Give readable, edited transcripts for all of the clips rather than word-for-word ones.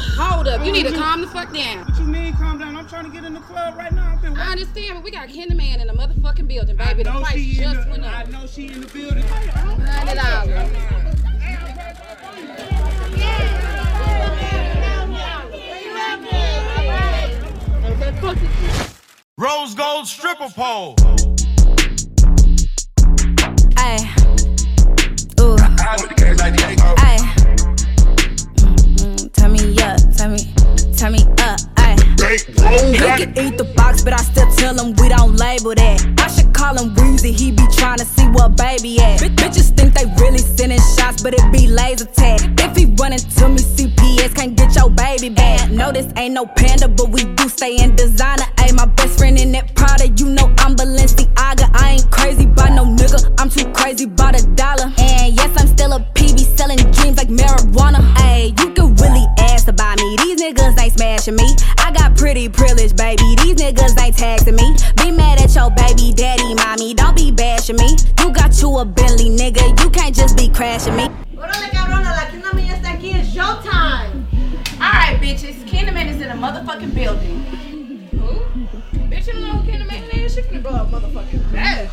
hold up. You need to calm the fuck down. What you mean calm down? I'm trying to get in the club right now. I understand, but we got Candy Man in the motherfucking building, baby. The price just went up. I know she in the building. $100. Rose Gold Stripper Pole. Ay. Ooh. Ay. Turn me up, turn me up, ay. He can eat the box, but I still tell him we don't label that. I should call him Weezy, he be trying to see what baby at. Bitches think they really sending shots, but it be laser tag. If he running to me, CPS can't get your baby back. No, this ain't no panda, but we do stay in designer. Ayy, my best friend in that Prada, you know I'm Balenciaga. I ain't crazy by no nigga, I'm too crazy by the dollar. And yes, I'm still a PB selling dreams like marijuana. Ayy, you can really ask about me, these niggas ain't smashing me. I got pretty privilege, baby, these niggas ain't taxing me. Be mad at your baby daddy, mommy, don't be bashing me. You got you a Bentley, nigga, you can't just be crashing me. Órale, cabrona, la que no me está aquí, it's showtime. Alright, bitches, Candyman is in a motherfucking building. Who? Bitch, you don't know who Candyman is? She can blow a motherfucking bag.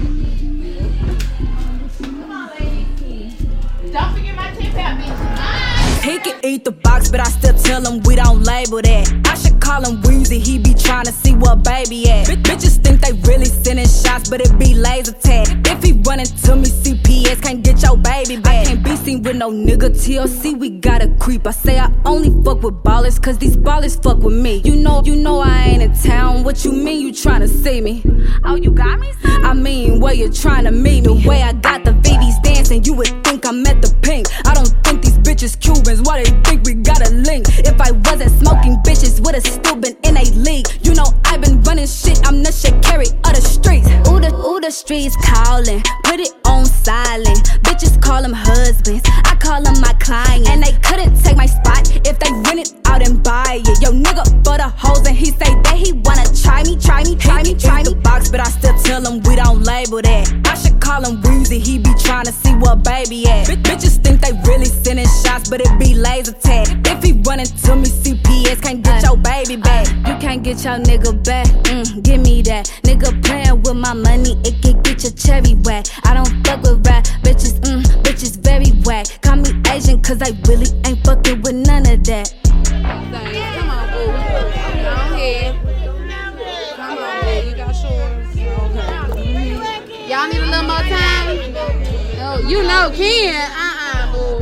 Come on, ladies. Don't forget my tip out, bitch. He can eat the box, but I still tell him we don't label that. I should call him Weezy, he be trying to see what baby at. Bitches think they really sending shots, but it be laser tag. If he running to me, CPS can't get your baby back. I can't be seen with no nigga, TLC, we gotta creep. I say I only fuck with ballers, cause these ballers fuck with me. You know I ain't in town, what you mean you trying to see me? Oh, you got me? I mean, where you trying to meet me? The way I got the VVs dancing, you would think I'm at the Pink. I don't think these bitches Cubans, why they think we got a link? If I wasn't smoking, bitches would've still been in a league. You know I been running shit, I'm the shit carry of the streets. Ooh, the streets calling, put it on silent. Bitches call them husbands, I call them my clients. And they couldn't take my spot if they rent it out and buy it. Yo, nigga for the hoes and he say that he wanna try me. The box, but I still tell him we don't label that. I should call him Weezy, he be trying to see what baby at. Bitches think they really sending shots, but it be laser tag. If he running to me, CPS can't get your baby back. You can't get your nigga back, give me that. Nigga playing with my money, it can get your cherry wet. I don't fuck with rap bitches, bitches very whack. Call me Asian, cause I really ain't fucking with none of that. Come on, boo. Go ahead. Come on, boo. You got yours. Okay. Y'all need a little more time? Oh, you know Ken. Boo.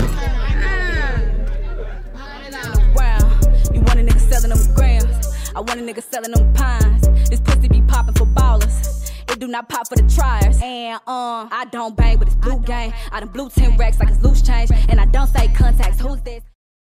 Wow, you want a nigga selling them grams, I want a nigga selling them pines. This pussy be popping for ballers, it do not pop for the triers. And I don't bang, but it's blue gang. I done blew 10 racks like it's loose change. And I don't say contacts, who's this?